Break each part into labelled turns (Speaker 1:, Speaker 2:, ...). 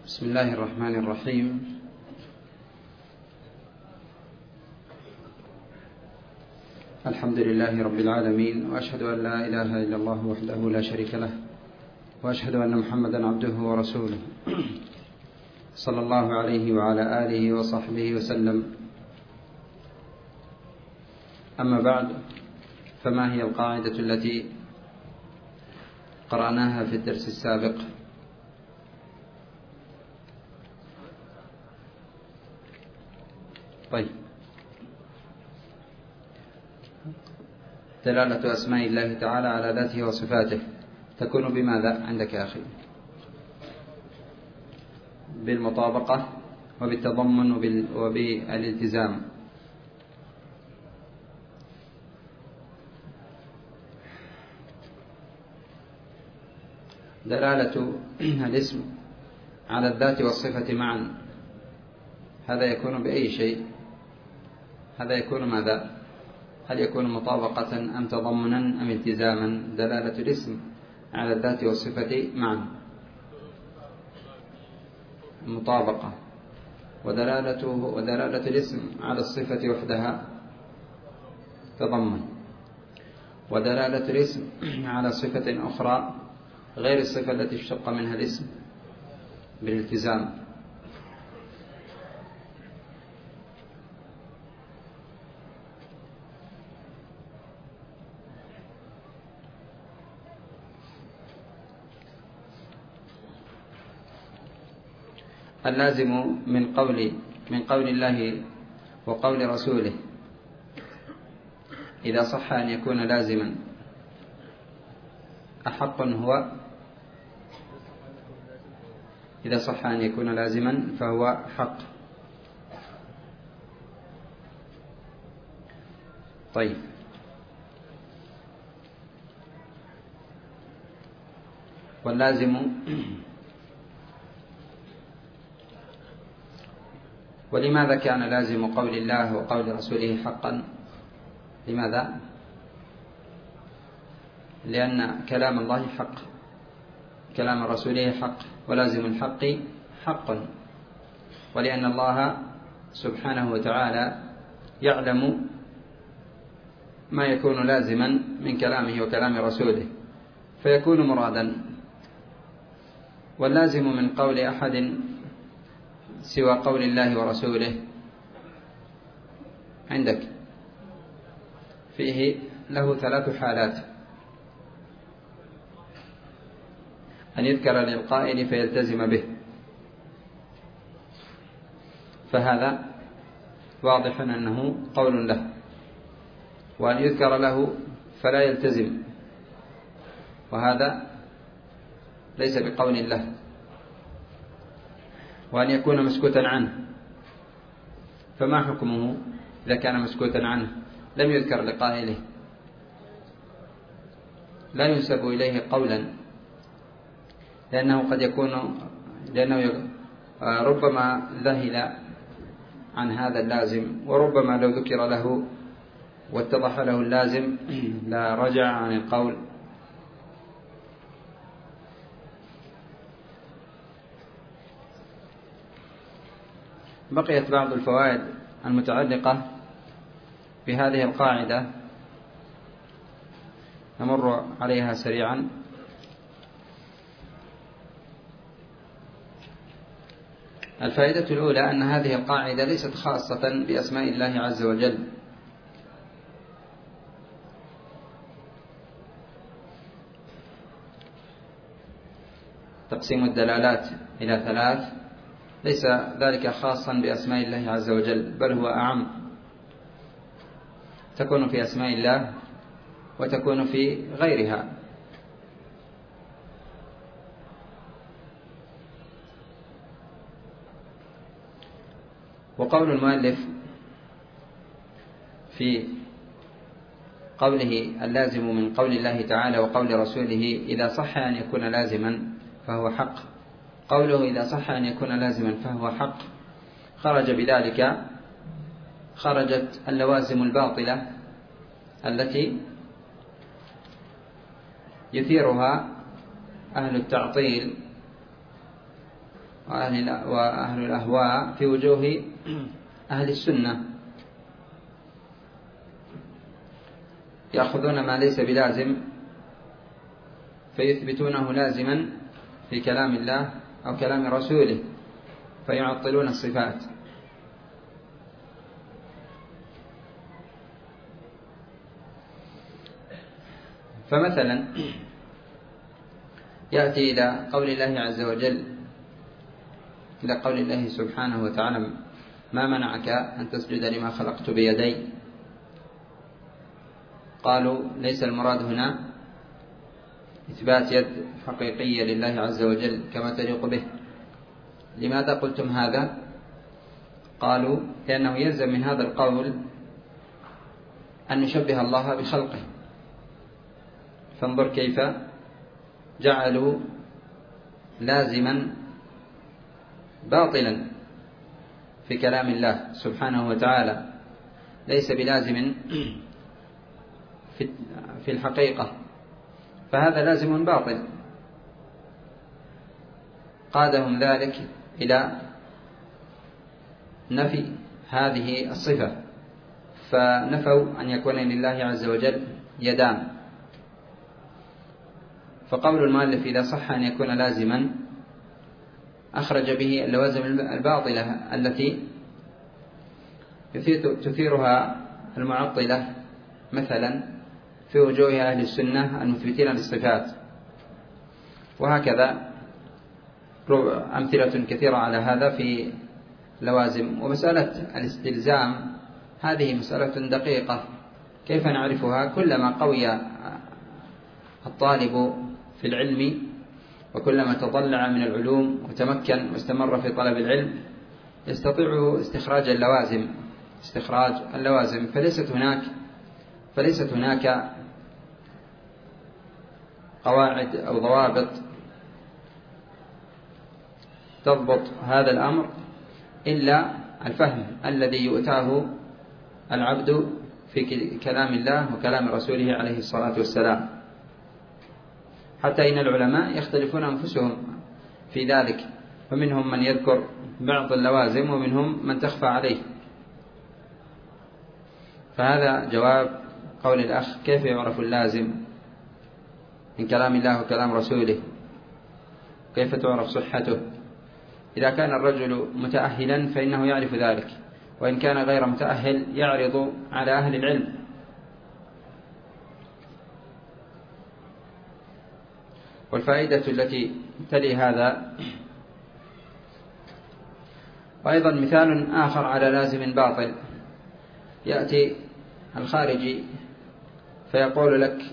Speaker 1: بسم الله الرحمن الرحيم. الحمد لله رب العالمين، وأشهد أن لا إله إلا الله وحده لا شريك له، وأشهد أن محمدا عبده ورسوله صلى الله عليه وعلى آله وصحبه وسلم. أما بعد، فما هي القاعدة التي قرأناها في الدرس السابق؟ طيب، دلالة أسماء الله تعالى على ذاته وصفاته تكون بماذا عندك يا أخي؟ بالمطابقة وبالتضمن وبالالتزام. دلالة الاسم على الذات والصفة معا، هذا يكون بأي شيء؟ هذا يكون ماذا؟ هل يكون مطابقة أم تضمنا أم التزاما؟ دلالة الاسم على الذات والصفة معا مطابقة، ودلالة الاسم على الصفة وحدها تضمن، ودلالة الاسم على صفة أخرى غير الصفة التي اشتق منها الاسم بالالتزام. اللازم من قول الله وقول رسوله إذا صح أن يكون لازما أحق هو، إذا صح أن يكون لازما فهو حق. طيب، واللازم ولماذا كان لازم قول الله وقول رسوله حقا؟ لماذا؟ لأن كلام الله حق، كلام رسوله حق، ولازم الحق حق، ولأن الله سبحانه وتعالى يعلم ما يكون لازما من كلامه وكلام رسوله فيكون مرادا. واللازم من قول أحد سوى قول الله ورسوله عندك فيه له 3 حالات: أن يذكر للقائل فيلتزم به، فهذا واضح أنه قول له، وأن يذكر له فلا يلتزم، وهذا ليس بقول له، وأن يكون مسكوتا عنه، فما حكمه إذا كان مسكوتا عنه لم يذكر لقائله؟ لا ينسب إليه قولا، لأنه ربما ذهل عن هذا اللازم، وربما لو ذكر له واتضح له اللازم لا رجع عن القول. بقيت بعض الفوائد المتعلقة بهذه القاعدة نمر عليها سريعا. الفائدة الأولى أن هذه القاعدة ليست خاصة بأسماء الله عز وجل، تقسيم الدلالات إلى 3 ليس ذلك خاصا بأسماء الله عز وجل، بل هو أعم، تكون في أسماء الله وتكون في غيرها. وقول المؤلف في قوله اللازم من قول الله تعالى وقول رسوله إذا صح أن يكون لازما فهو حق، قوله إذا صح أن يكون لازما فهو حق، خرجت اللوازم الباطلة التي يثيرها أهل التعطيل وأهل الأهواء في وجوه أهل السنة، يأخذون ما ليس بلازم فيثبتونه لازما في كلام الله أو كلام رسوله فيعطلون الصفات. فمثلا يأتي إلى قول الله عز وجل، إلى قول الله سبحانه وتعالى: ما منعك أن تسجد لما خلقت بيدي؟ قالوا ليس المراد هنا إثبات يد حقيقية لله عز وجل كما تليق به. لماذا قلتم هذا؟ قالوا لأنه يلزم من هذا القول أن نشبه الله بخلقه. فانظر كيف جعلوا لازما باطلا في كلام الله سبحانه وتعالى، ليس بلازم في الحقيقة، فهذا لازم باطل. قادهم ذلك إلى نفي هذه الصفة، فنفوا أن يكون لله عز وجل يدان. فقول المؤلف إذا صح أن يكون لازما أخرج به اللوازم الباطلة التي تثيرها المعطلة مثلا في وجوه أهل السنة المثبتين للصفات. وهكذا أمثلة كثيرة على هذا في لوازم. ومسألة الاستلزام هذه مسألة دقيقة، كيف نعرفها؟ كلما قوي الطالب في العلم وكلما تضلع من العلوم وتمكن واستمر في طلب العلم يستطيع استخراج اللوازم. فليست هناك قواعد أو ضوابط تضبط هذا الأمر إلا الفهم الذي يؤتاه العبد في كلام الله وكلام رسوله عليه الصلاة والسلام. حتى إن العلماء يختلفون أنفسهم في ذلك، فمنهم من يذكر بعض اللوازم ومنهم من تخفى عليه. فهذا جواب قول الأخ: كيف يعرف اللازم من كلام الله وكلام رسوله؟ كيف تعرف صحته؟ إذا كان الرجل متأهلا فإنه يعرف ذلك، وإن كان غير متأهل يعرض على أهل العلم. والفائدة التي تلي هذا وأيضا مثال آخر على لازم باطل: يأتي الخارجي فيقول لك،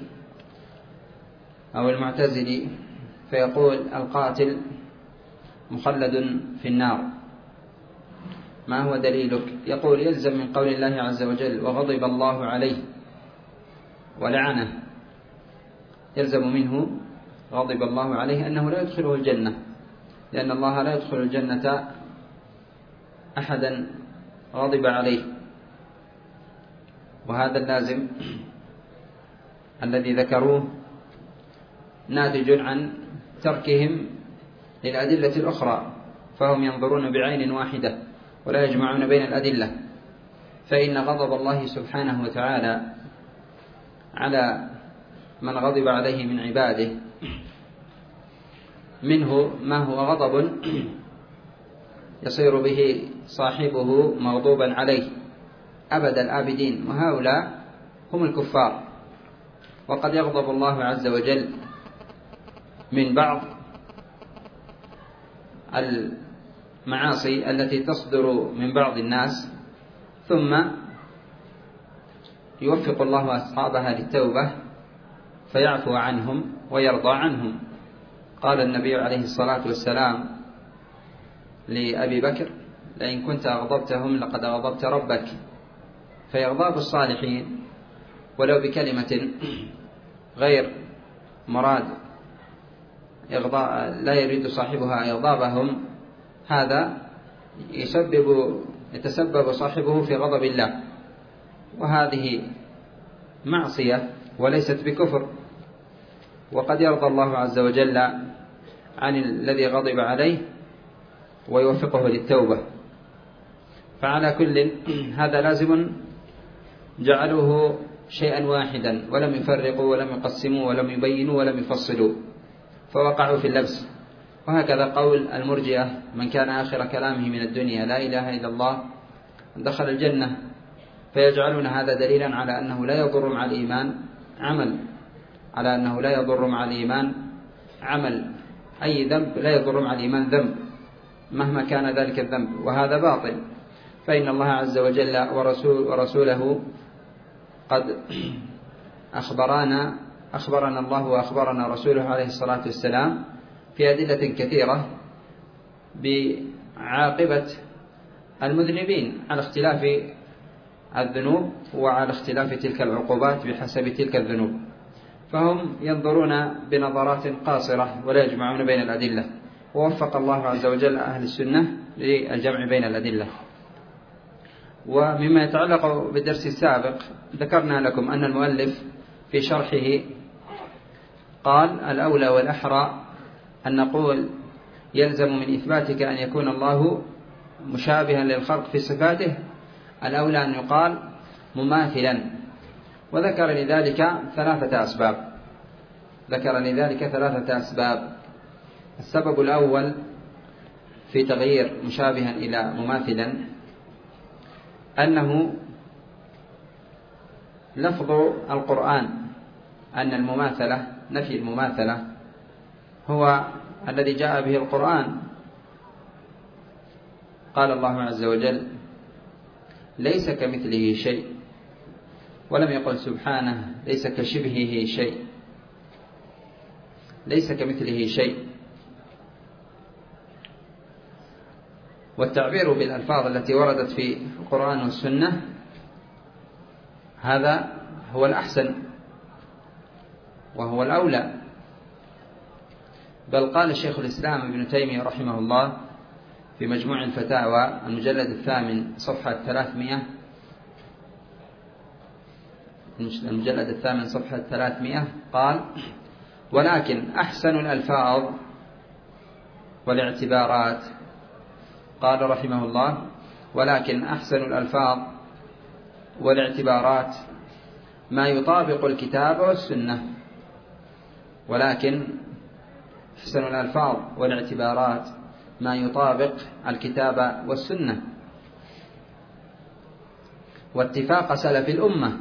Speaker 1: أو المعتزلي فيقول: القاتل مخلد في النار، ما هو دليلك؟ يقول: يلزم من قول الله عز وجل: وغضب الله عليه ولعنه، يلزم منه غضب الله عليه أنه لا يدخله الجنة، لأن الله لا يدخل الجنة أحدا غضب عليه. وهذا اللازم الذي ذكروه ناتج عن تركهم للأدلة الأخرى، فهم ينظرون بعين واحدة ولا يجمعون بين الأدلة. فإن غضب الله سبحانه وتعالى على من غضب عليه من عباده منه ما هو غضب يصير به صاحبه مغضوبا عليه أبد الآبدين، وهؤلاء هم الكفار. وقد يغضب الله عز وجل من بعض المعاصي التي تصدر من بعض الناس ثم يوفق الله أصحابها للتوبة فيعفو عنهم ويرضى عنهم. قال النبي عليه الصلاة والسلام لأبي بكر: لئن كنت أغضبتهم لقد أغضبت ربك. فيغضب الصالحين ولو بكلمة غير مراد لا يريد صاحبها إغضابهم، هذا يتسبب صاحبه في غضب الله، وهذه معصية وليست بكفر. وقد يرضى الله عز وجل عن الذي غضب عليه ويوفقه للتوبة. فعلى كل هذا لازم جعلوه شيئا واحدا، ولم يفرقوا ولم يقسموا ولم يبينوا ولم يفصلوا، فوقعوا في اللبس. وهكذا قول المرجئة: من كان آخر كلامه من الدنيا لا إله إلا الله دخل الجنة، فيجعلون هذا دليلا على أنه لا يضر مع الإيمان عمل، على أنه لا يضر مع الإيمان عمل، أي ذنب لا يضر مع الإيمان ذنب مهما كان ذلك الذنب، وهذا باطل. فإن الله عز وجل ورسوله قد أخبرنا الله وأخبرنا رسوله عليه الصلاة والسلام في أدلة كثيرة بعاقبة المذنبين على اختلاف الذنوب وعلى اختلاف تلك العقوبات بحسب تلك الذنوب، فهم ينظرون بنظرات قاصرة ولا يجمعون بين الأدلة. ووفق الله عز وجل أهل السنة للجمع بين الأدلة. ومما يتعلق بالدرس السابق ذكرنا لكم أن المؤلف في شرحه قال: الأولى والأحرى أن نقول يلزم من إثباتك أن يكون الله مشابها للخلق في صفاته، الأولى أن يقال مماثلا. وذكر لذلك ثلاثة أسباب. السبب الأول في تغيير مشابها إلى مماثلا أنه لفظ القرآن أن المماثلة، نفي المماثلة هو الذي جاء به القرآن. قال الله عز وجل: ليس كمثله شيء، ولم يقل سبحانه ليس كشبهه شيء، ليس كمثله شيء. والتعبير بالألفاظ التي وردت في القرآن والسنة هذا هو الأحسن وهو الأولى. بل قال الشيخ الإسلام ابن تيمية رحمه الله في مجموع الفتاوى المجلد 8 صفحة 300 قال: ولكن أحسن الألفاظ والاعتبارات، قال رحمه الله: ولكن أحسن الألفاظ والاعتبارات ما يطابق الكتاب والسنة. ولكن أحسن الألفاظ والاعتبارات ما يطابق الكتاب والسنة واتفاق سلف الأمة،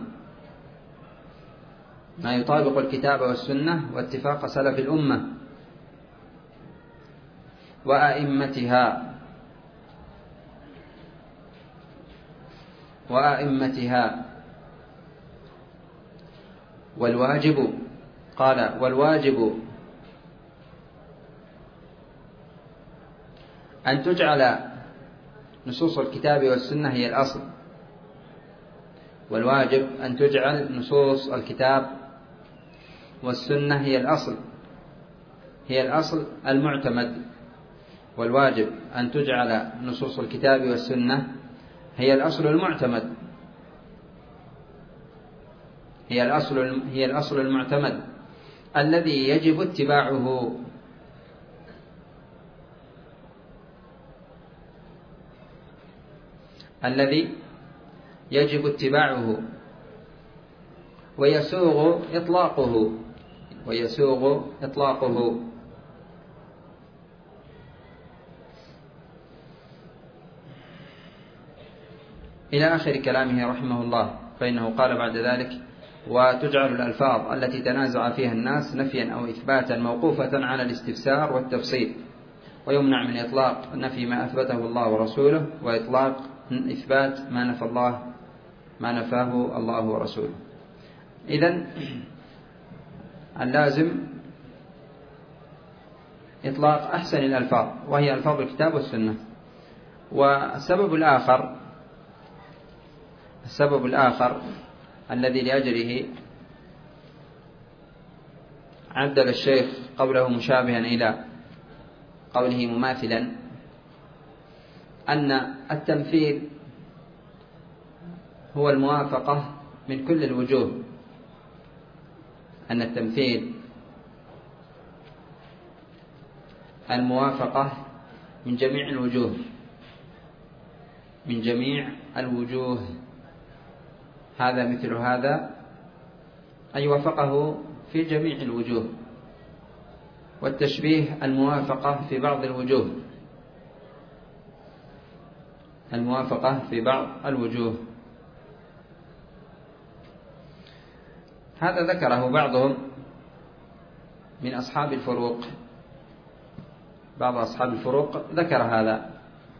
Speaker 1: ما يطابق الكتاب والسنة واتفاق سلف الأمة وأئمتها. والواجب، قال: والواجب أن تجعل نصوص الكتاب والسنة هي الأصل. والواجب أن تجعل نصوص الكتاب والسنة هي الأصل المعتمد. والواجب أن تجعل نصوص الكتاب والسنة هي الأصل المعتمد، هي الأصل المعتمد الذي يجب اتباعه. ويسوغ إطلاقه. إلى آخر كلامه رحمه الله. فإنه قال بعد ذلك: وتجعل الألفاظ التي تنازع فيها الناس نفيا أو إثباتا موقوفة على الاستفسار والتفصيل، ويمنع من إطلاق نفي ما أثبته الله ورسوله، وإطلاق إثبات ما نفاه الله ورسوله. إذن اللازم إطلاق أحسن الألفاظ، وهي ألفاظ الكتاب والسنة. والسبب الآخر الذي لأجله عدل الشيخ قوله مشابها إلى قوله مماثلا، أن التمثيل هو الموافقة من كل الوجوه. أن التمثيل الموافقة من جميع الوجوه، من جميع الوجوه. هذا مثل هذا أي وافقه في جميع الوجوه. والتشبيه الموافقة في بعض الوجوه، الموافقة في بعض الوجوه. هذا ذكره بعضهم من أصحاب الفروق، بعض أصحاب الفروق ذكر هذا.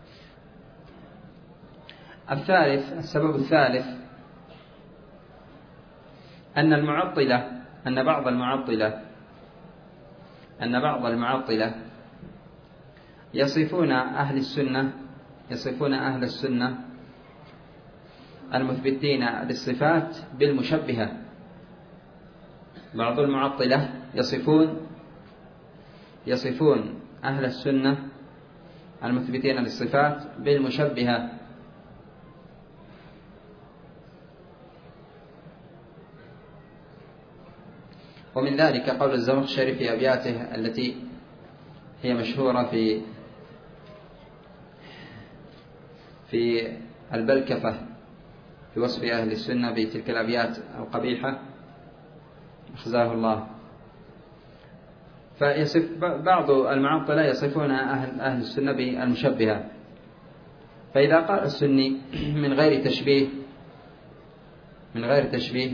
Speaker 1: الثالث، السبب الثالث، أن بعض المعطلة يصفون أهل السنة المثبتين للصفات بالمشبهة. بعض المعطلة يصفون أهل السنة المثبتين للصفات بالمشبهة. ومن ذلك قول الزمخشري في أبياته التي هي مشهورة في البلكفة في وصف أهل السنة بتلك الأبيات القبيحة أخزاه الله. فيصف بعض المعطلة يصفون أهل السنة بالمشبهة. فإذا قال السني من غير تشبيه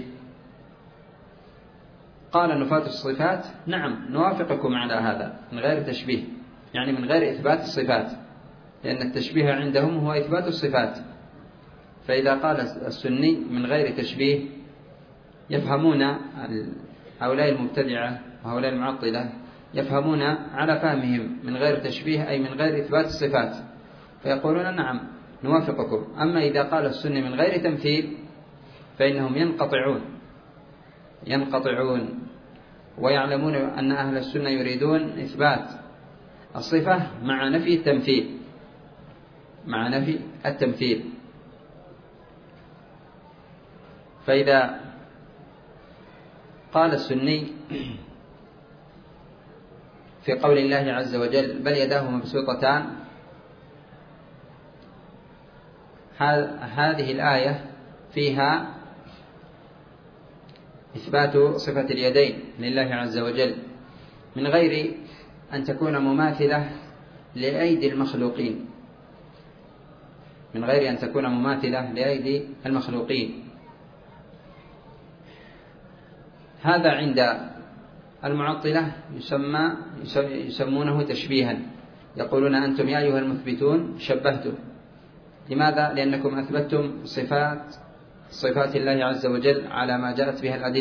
Speaker 1: قال نفاة الصفات نعم نوافقكم على هذا من غير تشبيه، يعني من غير إثبات الصفات، لأن التشبيه عندهم هو إثبات الصفات. فإذا قال السني من غير تشبيه يفهمون هؤلاء المبتدعة وهؤلاء المعطلة يفهمون على فهمهم من غير تشبيه أي من غير إثبات الصفات، فيقولون نعم نوافقكم. أما إذا قال السني من غير تمثيل فإنهم ينقطعون ويعلمون أن أهل السنة يريدون إثبات الصفة مع نفي التمثيل. فإذا قال السني في قول الله عز وجل بل يداه مبسوطتان، هذه الآية فيها إثبات صفة اليدين لله عز وجل من غير أن تكون مماثلة لأيدي المخلوقين، هذا عند المعطلة يسمونه تشبيها. يقولون أنتم يا أيها المثبتون شبهتم. لماذا؟ لأنكم أثبتتم صفات الله عز وجل على ما جاءت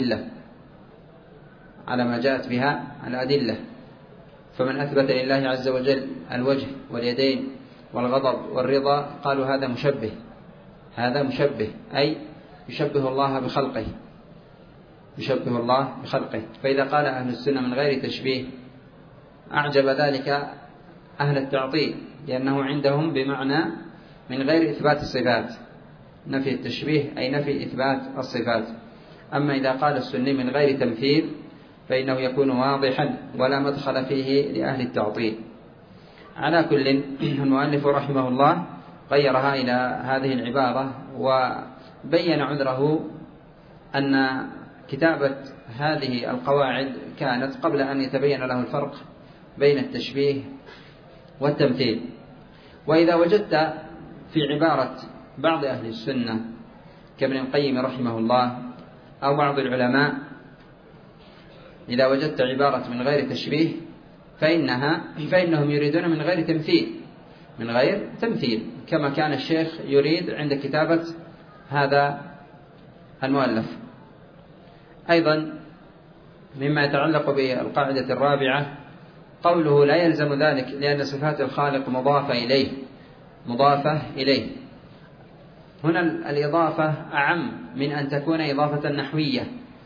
Speaker 1: بها الأدلة. فمن أثبت لله عز وجل الوجه واليدين والغضب والرضا قالوا هذا مشبه أي يشبه الله بخلقه. فإذا قال أهل السنة من غير تشبيه أعجب ذلك أهل التعطيل، لأنه عندهم بمعنى من غير إثبات الصفات، نفي التشبيه أي نفي إثبات الصفات. أما إذا قال السني من غير تمثيل فإنه يكون واضحا ولا مدخل فيه لأهل التعطيل. على كل، المؤلف رحمه الله غيرها إلى هذه العبارة وبين عذره أن كتابة هذه القواعد كانت قبل أن يتبين له الفرق بين التشبيه والتمثيل. وإذا وجدت في عبارة بعض أهل السنة كابن القيم رحمه الله أو بعض العلماء، إذا وجدت عبارة من غير تشبيه فإنهم يريدون من غير تمثيل كما كان الشيخ يريد عند كتابة هذا المؤلف. أيضا مما يتعلق بالقاعدة الرابعة قوله لا يلزم ذلك لأن صفات الخالق مضافة إليه. هنا الإضافة أعم من أن تكون إضافة نحوية.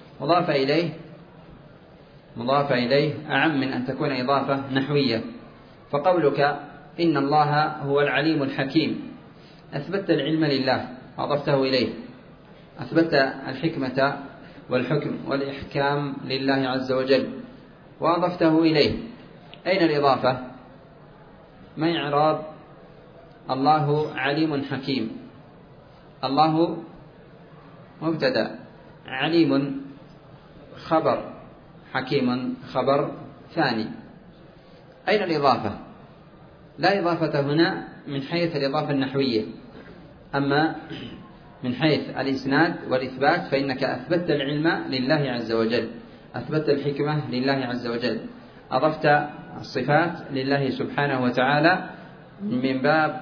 Speaker 1: مضافة إليه أعم من أن تكون إضافة نحوية. فقولك إن الله هو العليم الحكيم أثبت العلم لله أضفته إليه، أثبت الحكمة والحكم والإحكام لله عز وجل وأضفته إليه. أين الإضافة؟ ما إعراب الله عليم حكيم؟ الله مبتدأ، عليم خبر، حكيم خبر ثاني. أين الإضافة؟ لا إضافة هنا من حيث الإضافة النحوية، أما من حيث الإسناد والإثبات فإنك أثبت العلم لله عز وجل، أثبت الحكمة لله عز وجل، أضفت الصفات لله سبحانه وتعالى من باب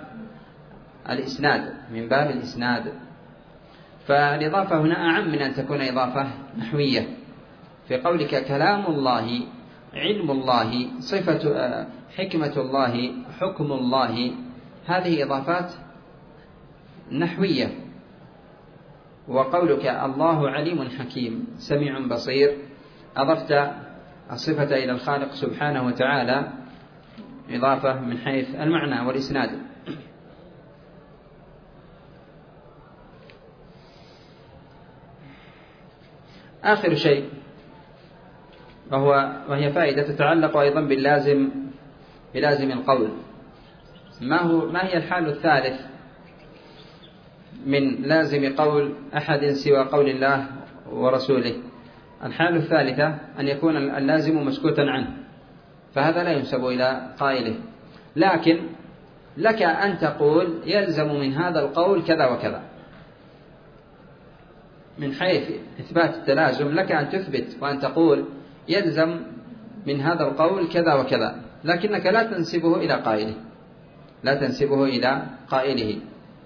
Speaker 1: الإسناد. فالإضافة هنا أعم من أن تكون إضافة نحوية. في قولك كلام الله، علم الله، صفة حكمة الله، حكم الله، هذه إضافات نحوية. وقولك الله عليم حكيم سميع بصير، أضفت الصفة إلى الخالق سبحانه وتعالى إضافة من حيث المعنى والإسناد. آخر شيء وهي فائدة تتعلق أيضا بلازم القول. ما هي الحال الثالث من لازم قول أحد سوى قول الله ورسوله؟ الحال الثالثة أن يكون اللازم مسكوتا عنه، فهذا لا ينسب إلى قائله، لكن لك أن تقول يلزم من هذا القول كذا وكذا. من حيث إثبات التلازم لك أن تثبت وأن تقول يلزم من هذا القول كذا وكذا، لكنك لا تنسبه إلى قائله.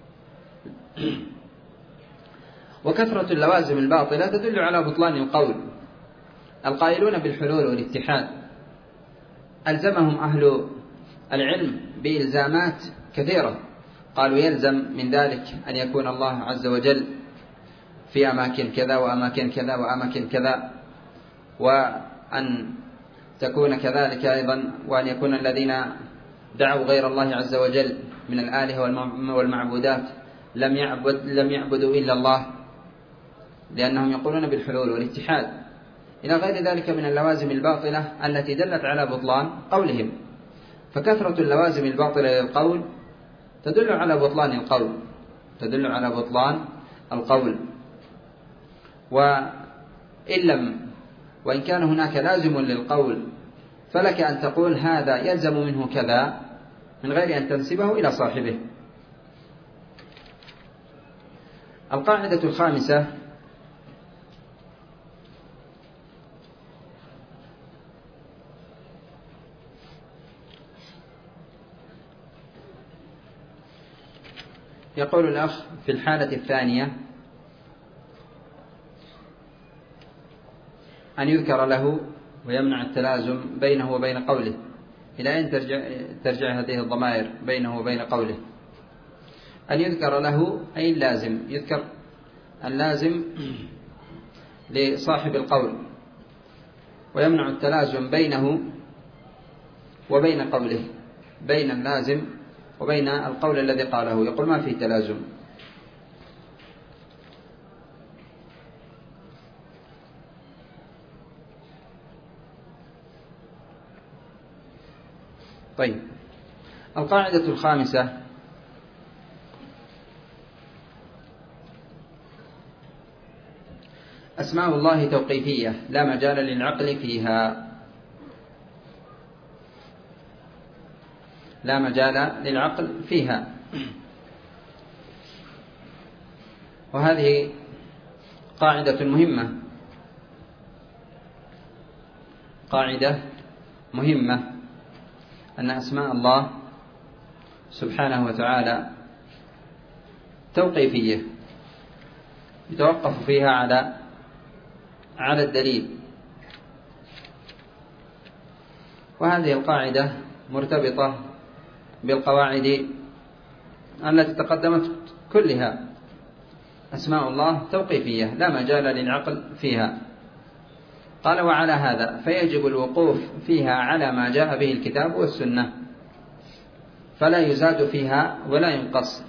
Speaker 1: وكثرة اللوازم الباطلة تدل على بطلان القول. القائلون بالحلول والاتحاد ألزمهم أهل العلم بإلزامات كثيرة، قالوا يلزم من ذلك أن يكون الله عز وجل في أماكن كذا وأماكن كذا وأماكن كذا، وأن تكون كذلك أيضا وأن يكون الذين دعوا غير الله عز وجل من الآلهة والمعبودات لم يعبدوا إلا الله، لأنهم يقولون بالحلول والاتحاد، إلى غير ذلك من اللوازم الباطلة التي دلت على بطلان قولهم. فكثرة اللوازم الباطلة للقول تدل على بطلان القول. وإن كان هناك لازم للقول فلك أن تقول هذا يلزم منه كذا من غير أن تنسبه إلى صاحبه. القاعدة الخامسة: يقول الأخ في الحالة الثانية أن يذكر له ويمنع التلازم بينه وبين قوله. إلى أين ترجع هذه الضمائر بينه وبين قوله؟ أن يذكر له أي اللازم، يذكر اللازم لصاحب القول، ويمنع التلازم بينه وبين قوله، بين اللازم وبين القول الذي قاله، يقول ما فيه تلازم. طيب، القاعدة الخامسة: أسماء الله توقيفية لا مجال للعقل فيها. لا مجال للعقل فيها. وهذه قاعدة مهمة، قاعدة مهمة، أن أسماء الله سبحانه وتعالى توقيفية يتوقف فيها على الدليل. وهذه القاعدة مرتبطة بالقواعد التي تقدمت كلها. أسماء الله توقيفية لا مجال للعقل فيها. قال: وعلى هذا فيجب الوقوف فيها على ما جاء به الكتاب والسنة، فلا يزاد فيها ولا ينقص.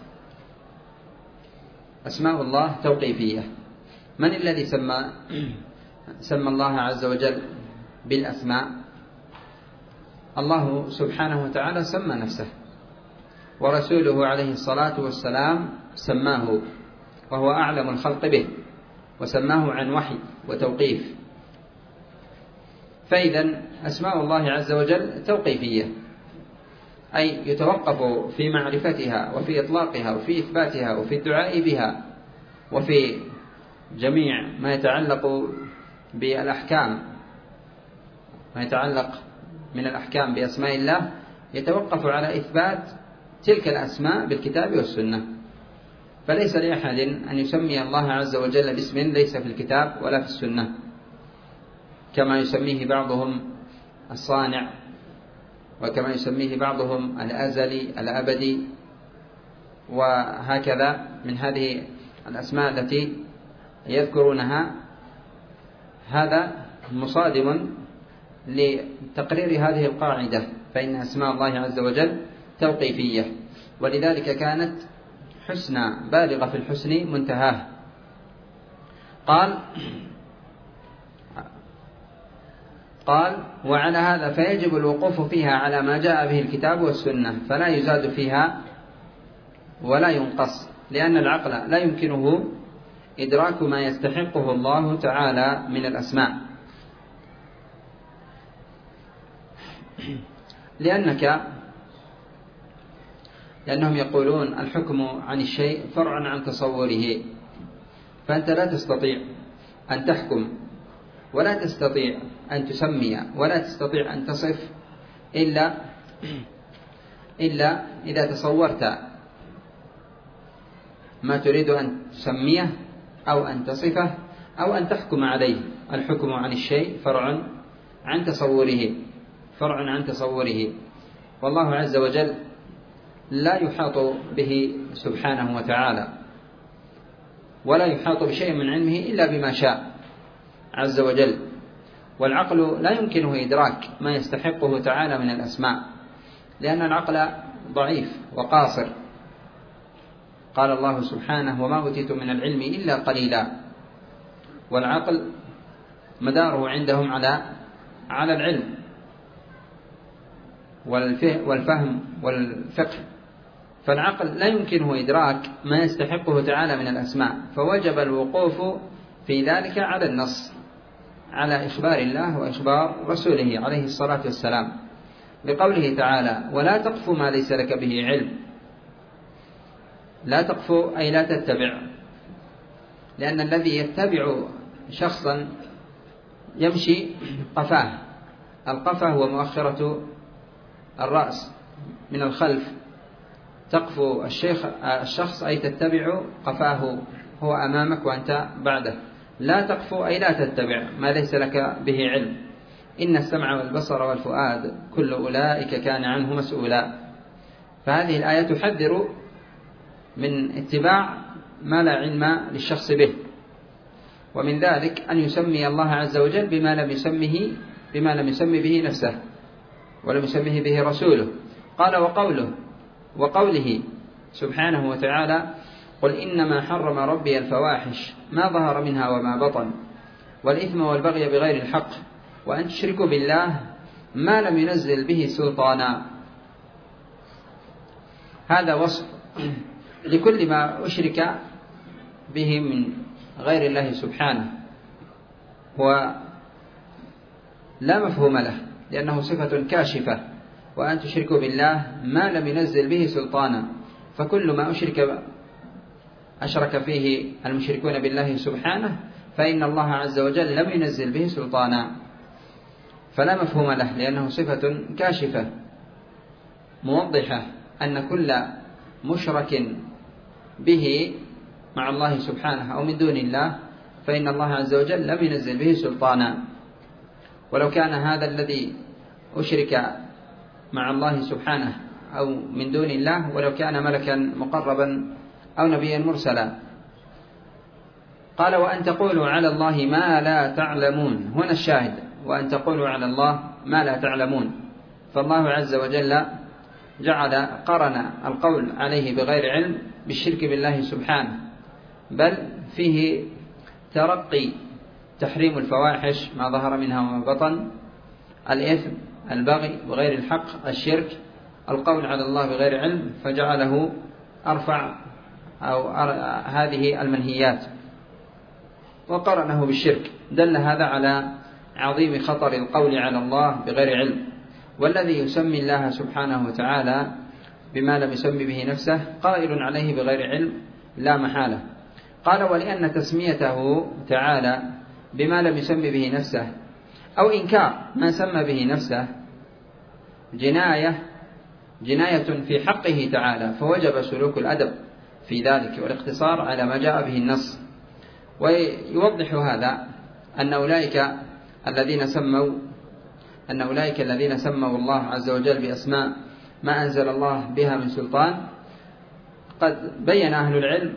Speaker 1: أسماء الله توقيفية. من الذي سمى الله عز وجل بالأسماء؟ الله سبحانه وتعالى سمى نفسه ورسوله عليه الصلاة والسلام سماه، وهو أعلم الخلق به، وسماه عن وحي وتوقيف. فإذا أسماء الله عز وجل توقيفية، أي يتوقف في معرفتها وفي إطلاقها وفي إثباتها وفي الدعاء بها، وفي جميع ما يتعلق بالأحكام، ما يتعلق من الأحكام بأسماء الله يتوقف على إثبات تلك الأسماء بالكتاب والسنة. فليس لأحد أن يسمي الله عز وجل باسم ليس في الكتاب ولا في السنة، كما يسميه بعضهم الصانع، وكما يسميه بعضهم الأزلي الأبدي، وهكذا من هذه الأسماء التي يذكرونها. هذا مصادم لتقرير هذه القاعدة، فإن أسماء الله عز وجل توقيفية، ولذلك كانت حسنى بالغة في الحسن منتهاه. قال وعلى هذا فيجب الوقوف فيها على ما جاء به الكتاب والسنة، فلا يزاد فيها ولا ينقص، لأن العقل لا يمكنه إدراك ما يستحقه الله تعالى من الأسماء، لأنهم يقولون الحكم عن الشيء فرع عن تصوره، فأنت لا تستطيع أن تحكم ولا تستطيع أن تسمي ولا تستطيع أن تصف إلا إذا تصورت ما تريد أن تسميه أو أن تصفه أو أن تحكم عليه. الحكم عن الشيء فرع عن تصوره، والله عز وجل لا يحاط به سبحانه وتعالى، ولا يحاط بشيء من علمه إلا بما شاء عز وجل، والعقل لا يمكنه إدراك ما يستحقه تعالى من الأسماء، لأن العقل ضعيف وقاصر. قال الله سبحانه وما أوتيتم من العلم إلا قليلا، والعقل مداره عندهم على العلم والفهم والفقه، فالعقل لا يمكنه إدراك ما يستحقه تعالى من الأسماء، فوجب الوقوف في ذلك على النص، على إخبار الله وإخبار رسوله عليه الصلاة والسلام، بقوله تعالى ولا تقف ما ليس لك به علم. لا تقف أي لا تتبع، لأن الذي يتبع شخصا يمشي قفاه، القفا هو مؤخرة الرأس من الخلف، تقف الشخص أي تتبع قفاه، هو أمامك وأنت بعده. لا تقف أي لا تتبع ما ليس لك به علم، إن السمع والبصر والفؤاد كل أولئك كان عنه مسؤولا. فهذه الآية تحذر من اتباع ما لا علم للشخص به، ومن ذلك أن يسمي الله عز وجل بما لم يسمي به نفسه ولم يسميه به رسوله. قال وقوله سبحانه وتعالى قل إنما حرم ربي الفواحش ما ظهر منها وما بطن والإثم والبغي بغير الحق وأن تشركوا بالله ما لم ينزل به سلطانا. هذا وصف لكل ما أشرك به من غير الله سبحانه، ولا مفهوم له لأنه صفة كاشفة. وأن تشركوا بالله ما لم ينزل به سلطانا، فكل ما أشرك فيه المشركون بالله سبحانه فإن الله عز وجل لم ينزل به سلطانا، فلا مفهوم له لأنه صفة كاشفة موضحة أن كل مشرك به مع الله سبحانه أو من دون الله فإن الله عز وجل لم ينزل به سلطانا. ولو كان هذا الذي أشرك مع الله سبحانه أو من دون الله، ولو كان ملكا مقربا أو نبيا مرسلا. قال وأن تقولوا على الله ما لا تعلمون، هنا الشاهد، وأن تقولوا على الله ما لا تعلمون. فالله عز وجل جعل قرن القول عليه بغير علم بالشرك بالله سبحانه، بل فيه ترقي تحريم الفواحش ما ظهر منها وما بطن، الإثم، البغي بغير الحق، الشرك، القول على الله بغير علم فجعله أرفع أو هذه المنهيات وقرنه بالشرك. دل هذا على عظيم خطر القول على الله بغير علم. والذي يسمي الله سبحانه وتعالى بما لم يسمي به نفسه قائل عليه بغير علم لا محالة. قال: ولأن تسميته تعالى بما لم يسمي به نفسه أو إنكار ما سمى به نفسه جناية في حقه تعالى، فوجب سلوك الأدب في ذلك والاقتصار على ما جاء به النص. ويوضح هذا أن أولئك الذين سموا الله عز وجل بأسماء ما أنزل الله بها من سلطان، قد بين أهل العلم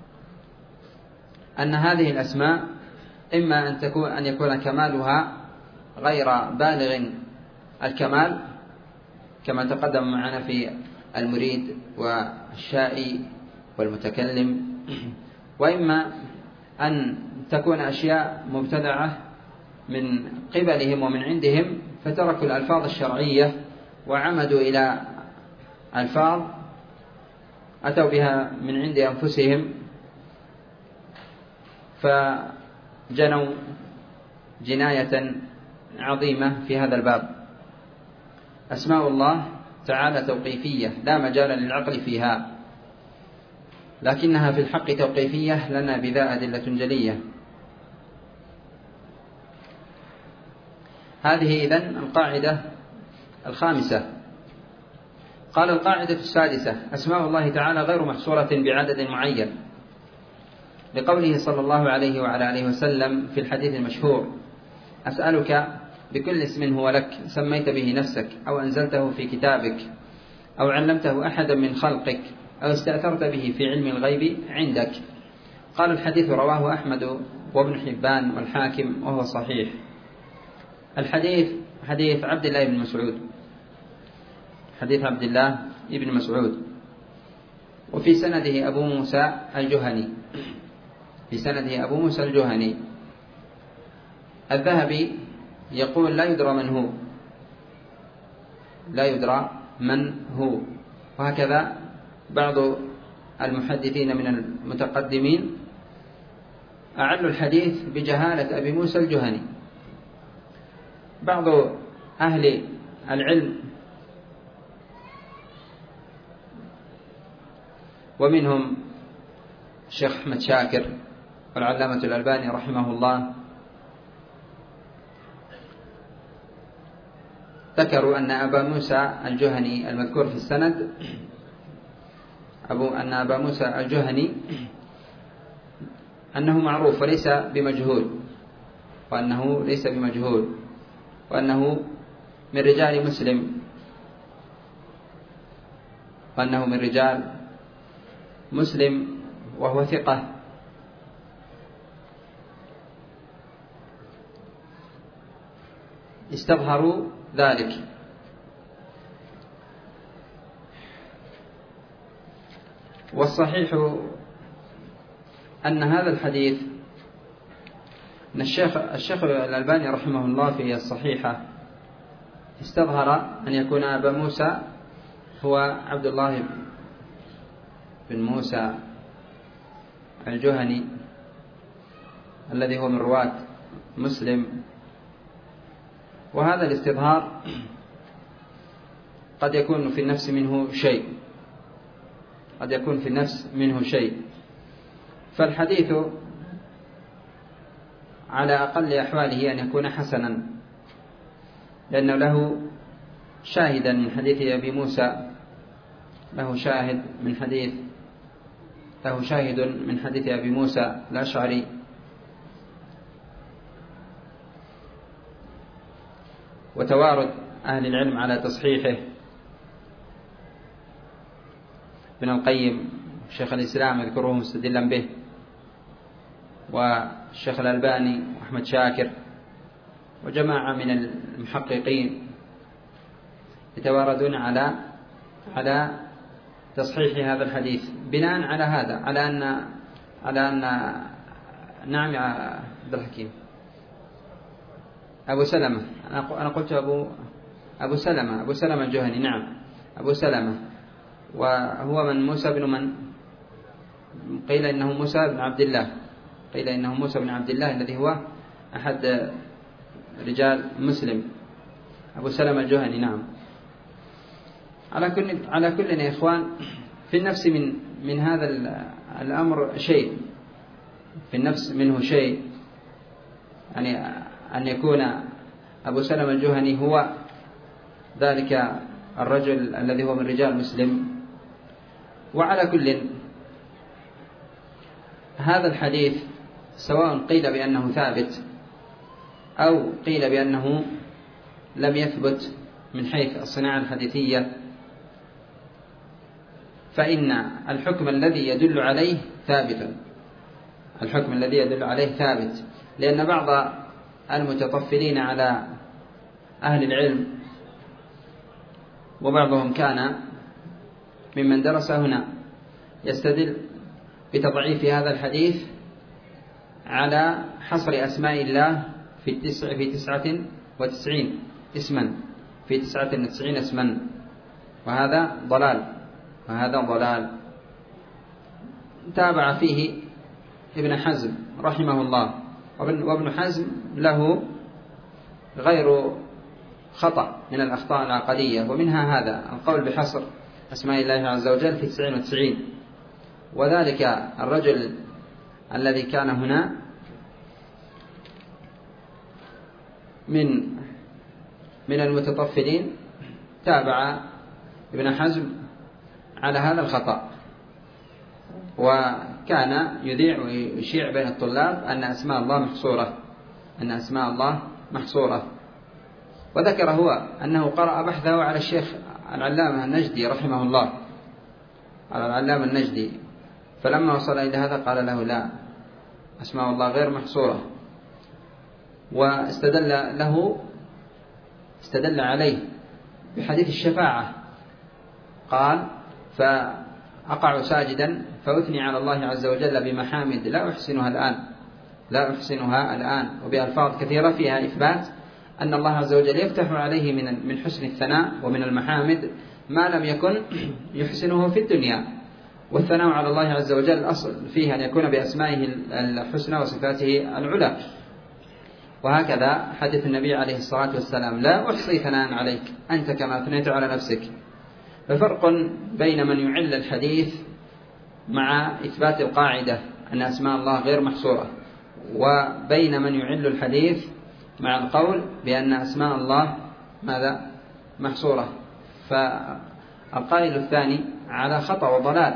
Speaker 1: أن هذه الأسماء إما أن يكون كمالها غير بالغ الكمال كما تقدم معنا في المريد والشائي والمتكلم، وإما أن تكون أشياء مبتدعة من قبلهم ومن عندهم، فتركوا الألفاظ الشرعية وعمدوا إلى ألفاظ أتوا بها من عند أنفسهم، فجنوا جناية عظيمة في هذا الباب. أسماء الله تعالى توقيفية لا مجال للعقل فيها، لكنها في الحق توقيفية لنا بذا أدلة جلية. هذه إذن القاعدة الخامسة. قال: القاعدة السادسة: أسماء الله تعالى غير محصورة بعدد معين، لقوله صلى الله عليه وعلى آله وسلم في الحديث المشهور: أسألك بكل اسم هو لك سميت به نفسك أو أنزلته في كتابك أو علمته أحدا من خلقك أو استأثرت به في علم الغيب عندك. قال: الحديث رواه أحمد وابن حبان والحاكم وهو صحيح. الحديث حديث عبد الله بن مسعود، حديث عبد الله بن مسعود، وفي سنده أبو موسى الجهني. الذهبي يقول: لا يدرى من هو، وهكذا بعض المحدثين من المتقدمين أعلوا الحديث بجهالة أبي موسى الجهني. بعض أهل العلم ومنهم الشيخ أحمد شاكر والعلامة الألباني رحمه الله ذكروا أن أبا موسى الجهني المذكور في السند أن أبا موسى الجهني أنه معروف وليس بمجهول، وأنه من رجال مسلم، وهو ثقة. استظهروا ذلك. والصحيح أن هذا الحديث أن الشيخ الألباني رحمه الله في الصحيحة استظهر أن يكون أبا موسى هو عبد الله بن موسى الجهني الذي هو من رواة مسلم. وهذا الاستظهار قد يكون في النفس منه شيء، فالحديث على أقل أحواله أن يكون حسنا، لأنه له شاهد من حديث أبي موسى، له شاهد من حديث أبي موسى الأشعري. وتوارد أهل العلم على تصحيحه، ابن القيم شيخ الإسلام يذكره مستدلا به، والشيخ الألباني وأحمد شاكر وجماعة من المحققين يتواردون على تصحيح هذا الحديث بناء على هذا، على أن نعم يا عبد الحكيم أبو سلمة، أنا قلت أبو سلمة الجهني، نعم، أبو سلمة، وهو من موسى بن من؟ قيل إنه موسى بن عبد الله، قيل إنه موسى بن عبد الله الذي هو أحد رجال مسلم، أبو سلمة الجهني. نعم. على كل يا إخوان، في النفس من هذا الأمر شيء، في النفس منه شيء، يعني أن يكون أبو سلمة الجهني هو ذلك الرجل الذي هو من رجال مسلم. وعلى كل، هذا الحديث سواء قيل بأنه ثابت أو قيل بأنه لم يثبت من حيث الصناعة الحديثية، فإن الحكم الذي يدل عليه ثابت، الحكم الذي يدل عليه ثابت، لأن بعض المتطفلين على أهل العلم، وبعضهم كان ممن درس هنا، يستدل بتضعيف هذا الحديث على حصر أسماء الله في 99 اسما، في 99 اسما، وهذا ضلال. تابع فيه ابن حزم رحمه الله، وابن حزم له غير خطأ من الأخطاء العقدية، ومنها هذا القول بحصر أسماء الله عز وجل في 99. وذلك الرجل الذي كان هنا من المتطفلين تابع ابن حزم على هذا الخطأ، وكان يذيع ويشيع بين الطلاب أن أسماء الله محصورة، وذكر هو أنه قرأ بحثه على الشيخ العلامة النجدي رحمه الله، على العلامة النجدي، فلما وصل إلى هذا قال له لا، أسماء الله غير محصورة، واستدل عليه بحديث الشفاعة، قال فأقع ساجدا فأثني على الله عز وجل بمحامد لا أحسنها الآن، وبألفاظ كثيرة فيها إثبات أن الله عز وجل يفتح عليه من حسن الثناء ومن المحامد ما لم يكن يحسنه في الدنيا. والثناء على الله عز وجل الأصل فيه أن يكون بأسمائه الحسنى وصفاته العلى. وهكذا حديث النبي عليه الصلاة والسلام: لا أحصي ثناء عليك أنت كما أثنيت على نفسك. ففرق بين من يعل الحديث مع إثبات القاعدة أن أسماء الله غير محصورة، وبين من يعل الحديث مع القول بأن أسماء الله ماذا؟ محصورة. فالقائل الثاني على خطأ وضلال.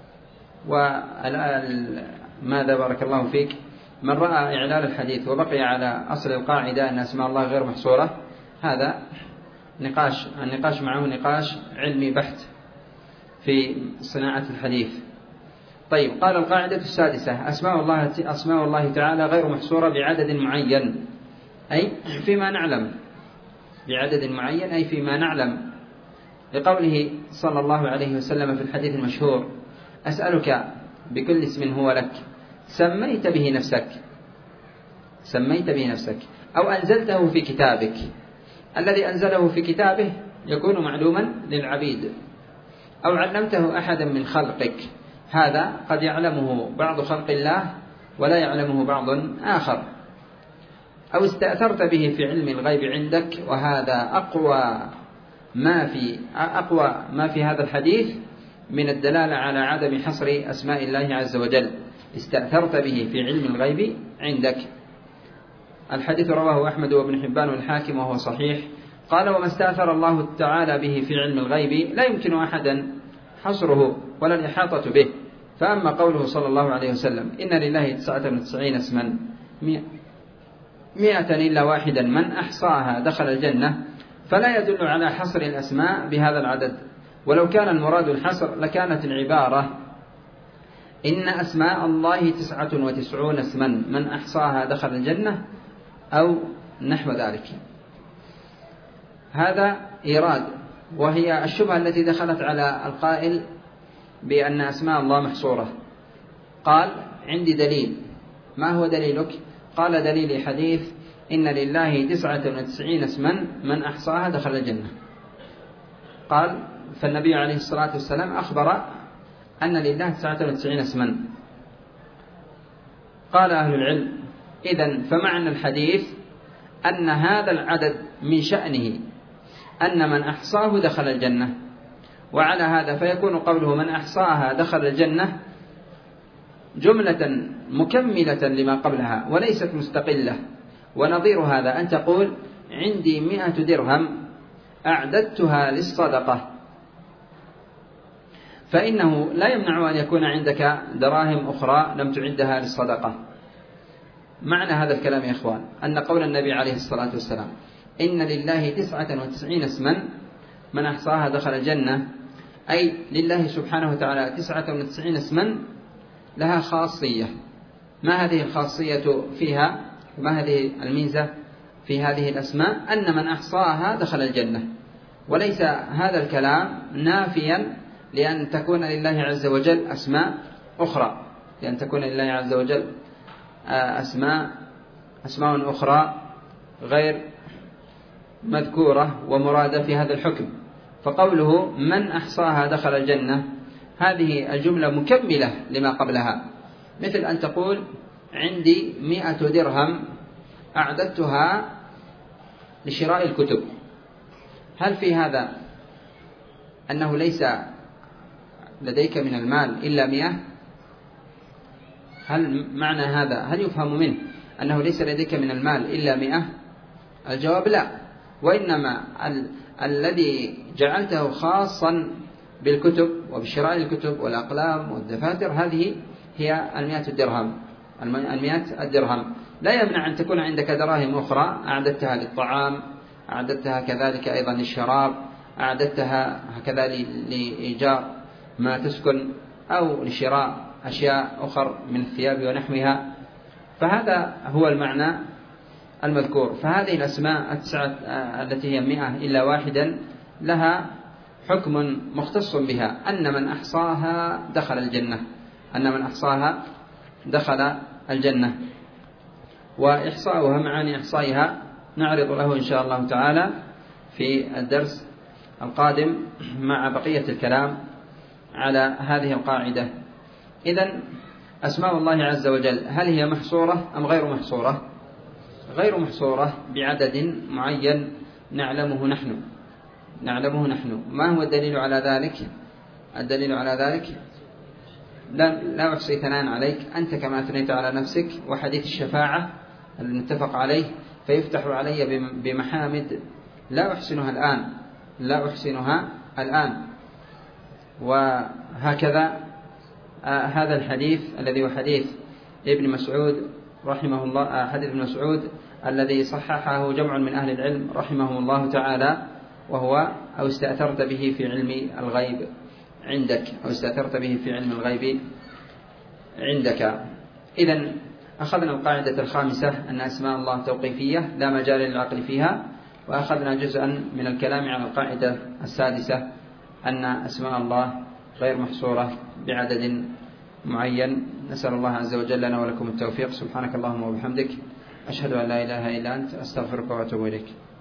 Speaker 1: ماذا بارك الله فيك؟ من رأى إعلال الحديث وبقي على أصل القاعدة أن أسماء الله غير محصورة، هذا النقاش معه نقاش علمي بحت في صناعة الحديث. طيب، قال القاعدة السادسة: أسماء الله تعالى غير محصورة بعدد معين، أي فيما نعلم، بعدد معين أي فيما نعلم، لقوله صلى الله عليه وسلم في الحديث المشهور: أسألك بكل اسم هو لك سميت به نفسك أو أنزلته في كتابك. الذي أنزله في كتابه يكون معلوما للعبيد، أو علمته أحدا من خلقك، هذا قد يعلمه بعض خلق الله ولا يعلمه بعض آخر. أو استأثرت به في علم الغيب عندك، وهذا أقوى ما في هذا الحديث من الدلالة على عدم حصر أسماء الله عز وجل. استأثرت به في علم الغيب عندك. الحديث رواه أحمد وابن حبان والحاكم وهو صحيح. قال: وما استأثر الله تعالى به في علم الغيب لا يمكن أحدا حصره ولا الإحاطة به. فأما قوله صلى الله عليه وسلم: إن لله 99 اسما 100 إلا واحدا من أحصاها دخل الجنة، فلا يدل على حصر الأسماء بهذا العدد. ولو كان المراد الحصر لكانت العبارة: إن أسماء الله 99 اسما من أحصاها دخل الجنة، أو نحو ذلك. هذا إيراد، وهي الشبهة التي دخلت على القائل بأن أسماء الله محصورة. قال: عندي دليل. ما هو دليلك؟ قال: دليل حديث إن لله 99 اسما من أحصاها دخل الجنة. قال: فالنبي عليه الصلاة والسلام أخبر أن لله 99 اسما. قال أهل العلم: إذن فمعنى الحديث أن هذا العدد من شأنه أن من أحصاه دخل الجنة، وعلى هذا فيكون قوله من أحصاها دخل الجنة جملة مكملة لما قبلها وليست مستقلة. ونظير هذا أن تقول: عندي 100 درهم أعددتها للصدقة، فإنه لا يمنع أن يكون عندك دراهم أخرى لم تعدها للصدقة. معنى هذا الكلام يا إخوان أن قول النبي عليه الصلاة والسلام إن لله 99 اسما من أحصاها دخل الجنة، أي لله سبحانه وتعالى 99 اسما لها خاصية. ما هذه الخاصية فيها؟ ما هذه الميزة في هذه الأسماء؟ أن من أحصاها دخل الجنة. وليس هذا الكلام نافيا لأن تكون لله عز وجل أسماء أخرى، لأن تكون لله عز وجل أسماء أخرى غير مذكورة ومرادة في هذا الحكم. فقوله من أحصاها دخل الجنة هذه الجملة مكملة لما قبلها، مثل أن تقول عندي 100 درهم أعددتها لشراء الكتب. هل في هذا أنه ليس لديك من المال إلا 100؟ هل معنى هذا هل يفهم منه أنه ليس لديك من المال إلا 100؟ الجواب لا، وإنما الذي جعلته خاصا بالكتب وبشراء الكتب والأقلام والدفاتر هذه هي 100 درهم. 100 درهم لا يمنع أن تكون عندك دراهم أخرى أعددتها للطعام، أعددتها كذلك أيضا للشراب، أعددتها هكذا لإيجار ما تسكن أو لشراء أشياء أخر من الثياب ونحوها. فهذا هو المعنى المذكور. فهذه الأسماء 9 التي هي 100 إلا واحدا لها حكم مختص بها، أن من أحصاها دخل الجنة، أن من أحصاها دخل الجنة. وإحصاؤها معاني إحصائها نعرض له إن شاء الله تعالى في الدرس القادم مع بقية الكلام على هذه القاعدة. إذن أسماء الله عز وجل هل هي محصورة أم غير محصورة؟ غير محصورة بعدد معين نعلمه نحن. ما هو الدليل على ذلك؟ الدليل على ذلك لا أحصي ثناء عليك، أنت كما أثنيت على نفسك، وحديث الشفاعة المتفق عليه فيفتح علي بمحامد لا أحسنها الآن. وهكذا هذا الحديث الذي هو حديث ابن مسعود رحمه الله، حديث ابن مسعود الذي صححه جمع من أهل العلم رحمهم الله تعالى، وهو أو استأثرت به في علم الغيب عندك، أو استأثرت به في علم الغيب عندك. إذن أخذنا القاعدة الخامسة أن أسماء الله توقيفية لا مجال للعقل فيها، وأخذنا جزءا من الكلام على القاعدة السادسة أن أسماء الله غير محصورة بعدد معين. نسأل الله عز وجل لنا ولكم التوفيق. سبحانك اللهم وبحمدك، أشهد أن لا إله إلا أنت، أستغفرك وأتوب إليك.